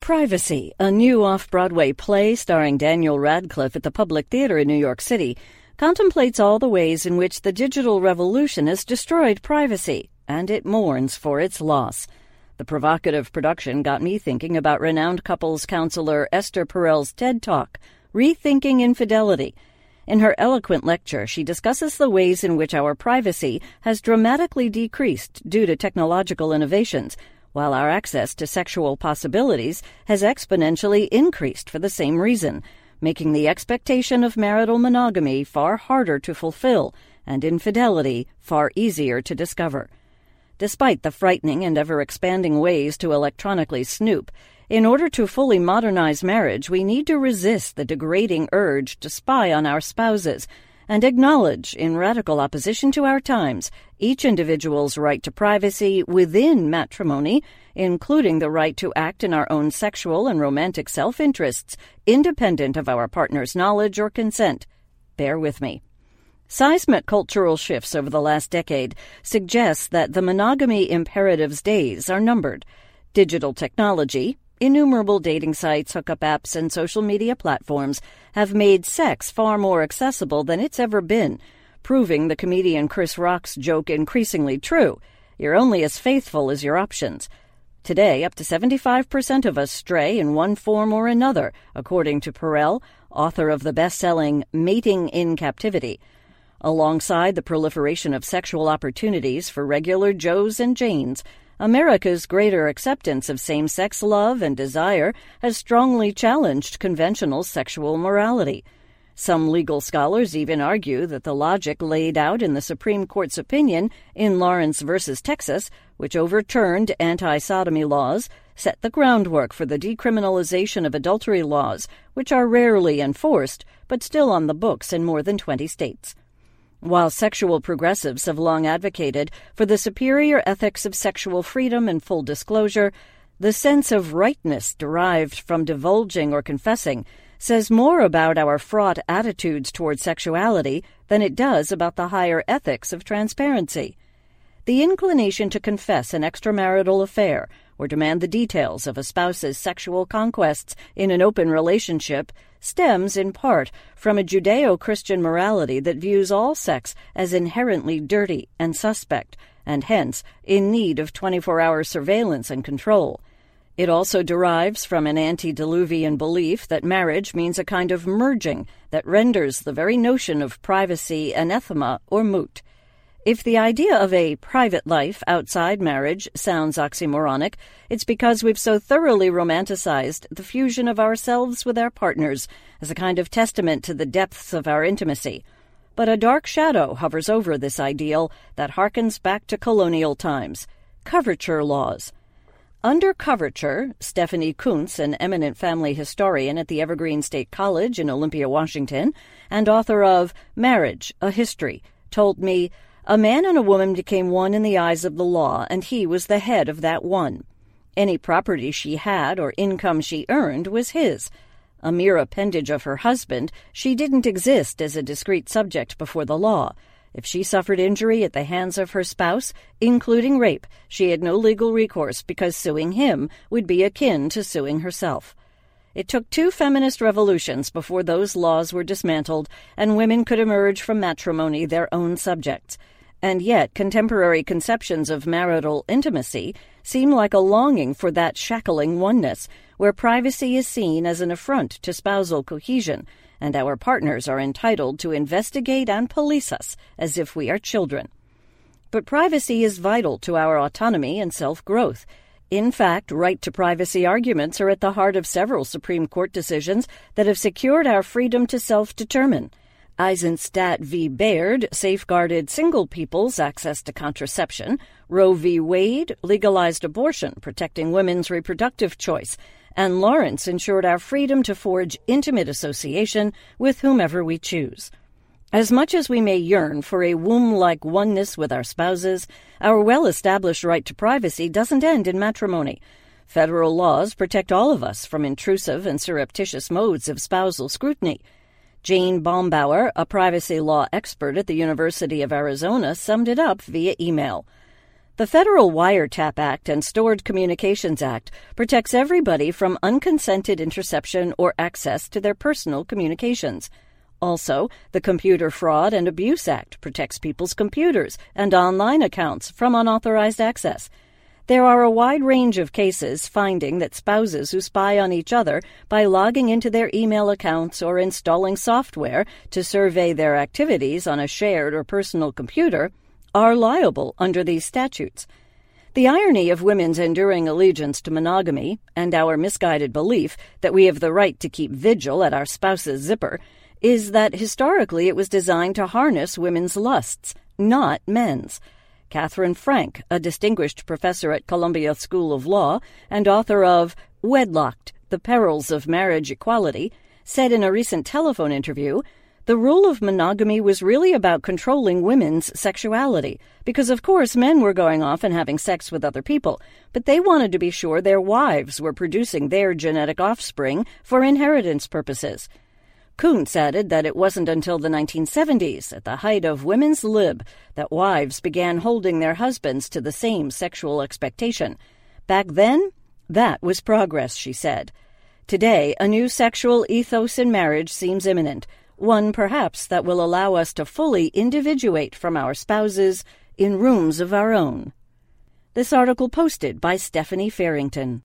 Privacy, a new off-Broadway play starring Daniel Radcliffe at the Public Theater in New York City, contemplates all the ways in which the digital revolution has destroyed privacy, and it mourns for its loss. The provocative production got me thinking about renowned couples counselor Esther Perel's TED Talk, Rethinking Infidelity. In her eloquent lecture, she discusses the ways in which our privacy has dramatically decreased due to technological innovations, while our access to sexual possibilities has exponentially increased for the same reason, making the expectation of marital monogamy far harder to fulfill and infidelity far easier to discover. Despite the frightening and ever-expanding ways to electronically snoop, in order to fully modernize marriage, we need to resist the degrading urge to spy on our spouses and acknowledge, in radical opposition to our times, each individual's right to privacy within matrimony, including the right to act in our own sexual and romantic self-interests, independent of our partner's knowledge or consent. Bear with me. Seismic cultural shifts over the last decade suggest that the monogamy imperative's days are numbered. Digital technology, innumerable dating sites, hookup apps, and social media platforms have made sex far more accessible than it's ever been, proving the comedian Chris Rock's joke increasingly true. You're only as faithful as your options. Today, up to 75% of us stray in one form or another, according to Perel, author of the best-selling Mating in Captivity. Alongside the proliferation of sexual opportunities for regular Joes and Janes, America's greater acceptance of same-sex love and desire has strongly challenged conventional sexual morality. Some legal scholars even argue that the logic laid out in the Supreme Court's opinion in Lawrence v. Texas, which overturned anti-sodomy laws, set the groundwork for the decriminalization of adultery laws, which are rarely enforced, but still on the books in more than 20 states. While sexual progressives have long advocated for the superior ethics of sexual freedom and full disclosure, the sense of rightness derived from divulging or confessing says more about our fraught attitudes toward sexuality than it does about the higher ethics of transparency. The inclination to confess an extramarital affair or demand the details of a spouse's sexual conquests in an open relationship stems in part from a Judeo-Christian morality that views all sex as inherently dirty and suspect, and hence in need of 24-hour surveillance and control. It also derives from an antediluvian belief that marriage means a kind of merging that renders the very notion of privacy anathema or moot. If the idea of a private life outside marriage sounds oxymoronic, it's because we've so thoroughly romanticized the fusion of ourselves with our partners as a kind of testament to the depths of our intimacy. But a dark shadow hovers over this ideal that harkens back to colonial times: coverture laws. Under coverture, Stephanie Kuntz, an eminent family historian at the Evergreen State College in Olympia, Washington, and author of Marriage, a History, told me, "A man and a woman became one in the eyes of the law, and he was the head of that one. Any property she had or income she earned was his. A mere appendage of her husband, she didn't exist as a discrete subject before the law. If she suffered injury at the hands of her spouse, including rape, she had no legal recourse because suing him would be akin to suing herself." It took 2 feminist revolutions before those laws were dismantled and women could emerge from matrimony their own subjects. And yet contemporary conceptions of marital intimacy seem like a longing for that shackling oneness, where privacy is seen as an affront to spousal cohesion, and our partners are entitled to investigate and police us as if we are children. But privacy is vital to our autonomy and self-growth. In fact, right-to-privacy arguments are at the heart of several Supreme Court decisions that have secured our freedom to self-determine. Eisenstadt v. Baird safeguarded single people's access to contraception. Roe v. Wade legalized abortion, protecting women's reproductive choice. And Lawrence ensured our freedom to forge intimate association with whomever we choose. As much as we may yearn for a womb-like oneness with our spouses, our well-established right to privacy doesn't end in matrimony. Federal laws protect all of us from intrusive and surreptitious modes of spousal scrutiny. Jane Baumbauer, a privacy law expert at the University of Arizona, summed it up via email. The Federal Wiretap Act and Stored Communications Act protects everybody from unconsented interception or access to their personal communications. Also, the Computer Fraud and Abuse Act protects people's computers and online accounts from unauthorized access. There are a wide range of cases finding that spouses who spy on each other by logging into their email accounts or installing software to survey their activities on a shared or personal computer are liable under these statutes. The irony of women's enduring allegiance to monogamy and our misguided belief that we have the right to keep vigil at our spouse's zipper is that historically it was designed to harness women's lusts, not men's. Catherine Frank, a distinguished professor at Columbia School of Law and author of Wedlocked: The Perils of Marriage Equality, said in a recent telephone interview, the rule of monogamy was really about controlling women's sexuality, because of course men were going off and having sex with other people, but they wanted to be sure their wives were producing their genetic offspring for inheritance purposes. Kuntz added that it wasn't until the 1970s, at the height of women's lib, that wives began holding their husbands to the same sexual expectation. Back then, that was progress, she said. Today, a new sexual ethos in marriage seems imminent, one perhaps that will allow us to fully individuate from our spouses in rooms of our own. This article posted by Stephanie Farrington.